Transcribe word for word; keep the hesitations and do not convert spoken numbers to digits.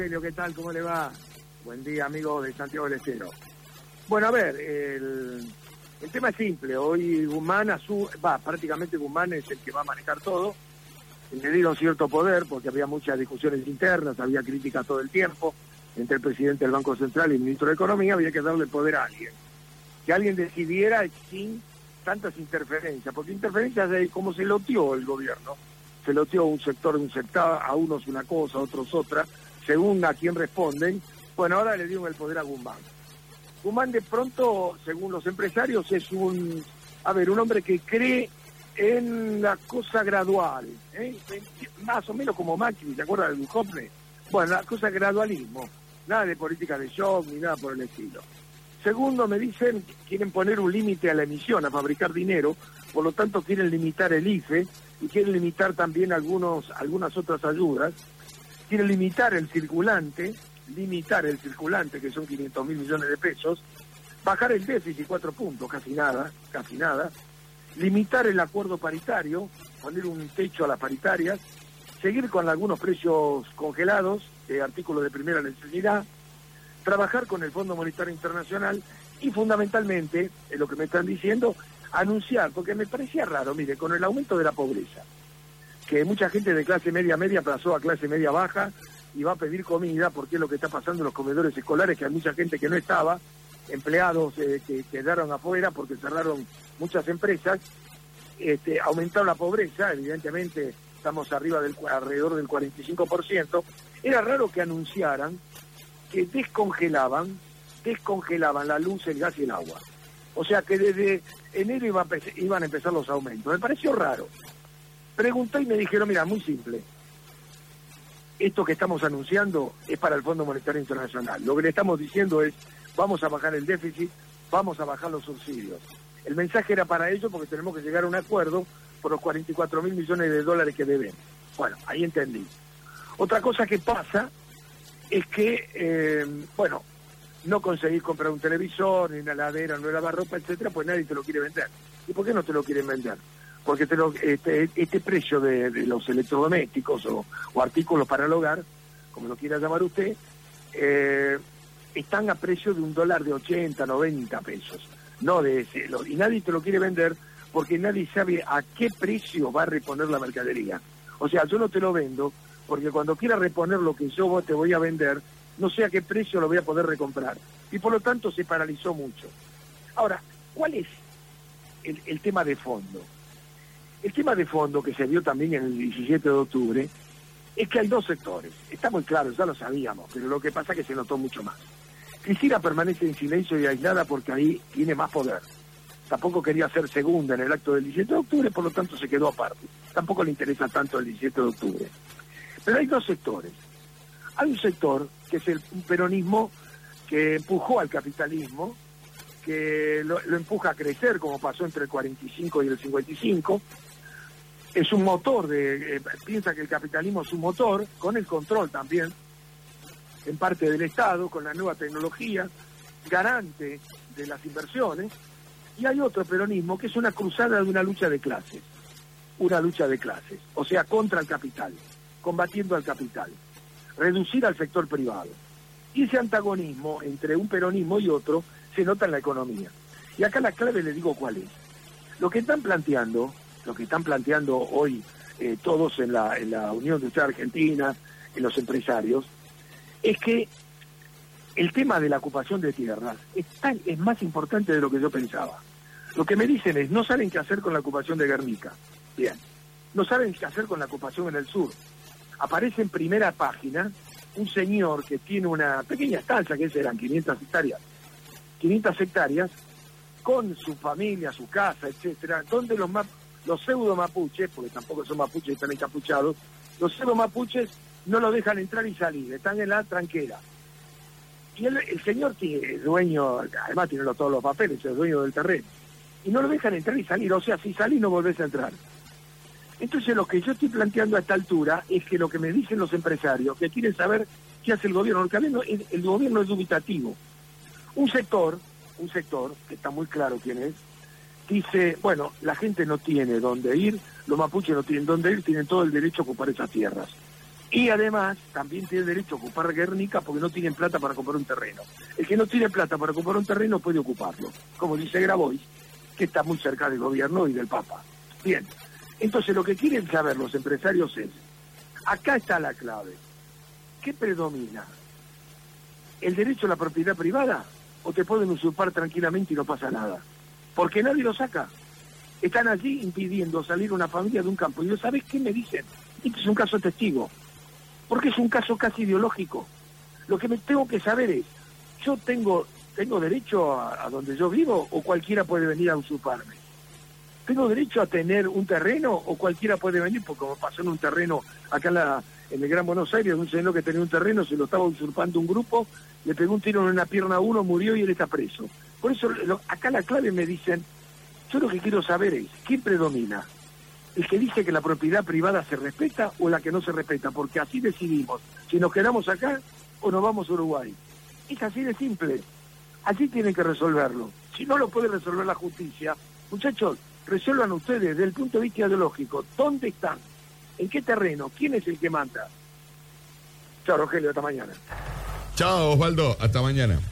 ¿Qué tal? ¿Cómo le va? Buen día, amigo de Santiago del Estero. Bueno, a ver, el, el tema es simple. Hoy Guzmán, asu, va, prácticamente Guzmán es el que va a manejar todo. Le dieron cierto poder porque había muchas discusiones internas, había críticas todo el tiempo entre el presidente del Banco Central y el ministro de Economía. Había que darle poder a alguien. Que alguien decidiera sin tantas interferencias, porque interferencias de cómo se loteó el gobierno. Se loteó un sector de un sector, a unos una cosa, a otros otra, según a quién responden. Bueno, ahora le dieron el poder a Guzmán. Guzmán de pronto, según los empresarios, es un, a ver, un hombre que cree en la cosa gradual, ¿eh? Más o menos como Macri, ¿te acuerdas de Duhovne? Bueno, la cosa gradualismo, nada de política de shock ni nada por el estilo. Segundo, me dicen que quieren poner un límite a la emisión, a fabricar dinero, por lo tanto quieren limitar el I F E y quieren limitar también algunos, algunas otras ayudas. Quieren limitar el circulante, limitar el circulante, que son quinientos mil millones de pesos, bajar el déficit cuatro puntos, casi nada, casi nada, limitar el acuerdo paritario, poner un techo a las paritarias, seguir con algunos precios congelados de artículos de primera necesidad, trabajar con el Fondo Monetario Internacional y fundamentalmente, es lo que me están diciendo, anunciar, porque me parecía raro, mire, con el aumento de la pobreza, que mucha gente de clase media media pasó a clase media baja y va a pedir comida, porque es lo que está pasando en los comedores escolares, que hay mucha gente que no estaba, empleados eh, que quedaron afuera porque cerraron muchas empresas, este, aumentaron la pobreza, evidentemente estamos arriba del alrededor del cuarenta y cinco por ciento. Era raro que anunciaran que descongelaban, descongelaban la luz, el gas y el agua. O sea que desde enero iba a iban a empezar los aumentos. Me pareció raro. Pregunté y me dijeron, mira, muy simple. Esto que estamos anunciando es para el Fondo Monetario Internacional. Lo que le estamos diciendo es, vamos a bajar el déficit, vamos a bajar los subsidios. El mensaje era para ello porque tenemos que llegar a un acuerdo por los cuarenta y cuatro mil millones de dólares que deben. Bueno, ahí entendí. Otra cosa que pasa es que, eh, bueno, no conseguís comprar un televisor, ni una heladera, no lavarropa, etcétera, pues nadie te lo quiere vender. ¿Y por qué no te lo quieren vender? Porque te lo, este, este precio de, de los electrodomésticos o, o artículos para el hogar, como lo quiera llamar usted, eh, están a precio de un dólar de ochenta, noventa pesos, no de ese. Lo, y nadie te lo quiere vender porque nadie sabe a qué precio va a reponer la mercadería. O sea, yo no te lo vendo porque cuando quiera reponer lo que yo te voy a vender, no sé a qué precio lo voy a poder recomprar. Y por lo tanto se paralizó mucho. Ahora, ¿cuál es el, el tema de fondo? El tema de fondo que se vio también en el diecisiete de octubre es que hay dos sectores. Está muy claro, ya lo sabíamos, pero lo que pasa es que se notó mucho más. Cristina permanece en silencio y aislada porque ahí tiene más poder. Tampoco quería ser segunda en el acto del diecisiete de octubre, por lo tanto se quedó aparte. Tampoco le interesa tanto el diecisiete de octubre. Pero hay dos sectores. Hay un sector que es el un peronismo que empujó al capitalismo, que lo, lo empuja a crecer, como pasó entre el cuarenta y cinco y el cincuenta y cinco. Es un motor, de eh, piensa que el capitalismo es un motor, con el control también, en parte del Estado, con la nueva tecnología, garante de las inversiones. Y hay otro peronismo que es una cruzada de una lucha de clases, una lucha de clases, o sea, contra el capital, combatiendo al capital, reducir al sector privado. Y ese antagonismo entre un peronismo y otro se nota en la economía. Y acá la clave le digo cuál es. Lo que están planteando, lo que están planteando hoy eh, todos en la, en la Unión Industrial Argentina, en los empresarios, es que el tema de la ocupación de tierras es, tan, es más importante de lo que yo pensaba. Lo que me dicen es, no saben qué hacer con la ocupación de Guernica. Bien. No saben qué hacer con la ocupación en el sur. Aparece en primera página un señor que tiene una pequeña estancia, que eran quinientas hectáreas, quinientas hectáreas, con su familia, su casa, etcétera, donde los map, los pseudo mapuches, porque tampoco son mapuches, están encapuchados, los pseudo mapuches no lo dejan entrar y salir, están en la tranquera. Y el, el señor que es dueño, además tiene todos los papeles, es dueño del terreno, y no lo dejan entrar y salir, o sea, si salís no volvés a entrar. Entonces lo que yo estoy planteando a esta altura es que lo que me dicen los empresarios, que quieren saber qué hace el gobierno, porque el, el gobierno es dubitativo. Un sector, un sector, que está muy claro quién es, dice, bueno, la gente no tiene dónde ir, los mapuches no tienen dónde ir, tienen todo el derecho a ocupar esas tierras. Y además también tiene derecho a ocupar Guernica porque no tienen plata para comprar un terreno. El que no tiene plata para comprar un terreno puede ocuparlo, como dice Grabois, que está muy cerca del gobierno y del Papa. Bien, entonces lo que quieren saber los empresarios es, acá está la clave, ¿qué predomina? ¿El derecho a la propiedad privada o te pueden usurpar tranquilamente y no pasa nada? Porque nadie lo saca. Están allí impidiendo salir una familia de un campo. Y yo, ¿sabés qué me dicen? Este es un caso testigo. Porque es un caso casi ideológico. Lo que me tengo que saber es, ¿yo tengo tengo derecho a, a donde yo vivo o cualquiera puede venir a usurparme? ¿Tengo derecho a tener un terreno o cualquiera puede venir? Porque como pasó en un terreno acá en, la, en el Gran Buenos Aires, un señor que tenía un terreno, se lo estaba usurpando un grupo, le pegó un tiro en una pierna a uno, murió y él está preso. Por eso lo, acá la clave me dicen, yo lo que quiero saber es, ¿quién predomina? ¿El que dice que la propiedad privada se respeta o la que no se respeta? Porque así decidimos si nos quedamos acá o nos vamos a Uruguay. Es así de simple. Así tienen que resolverlo. Si no lo puede resolver la justicia, muchachos, resuelvan ustedes desde el punto de vista ideológico. ¿Dónde están? ¿En qué terreno? ¿Quién es el que manda? Chao, Rogelio, hasta mañana. Chao, Osvaldo, hasta mañana.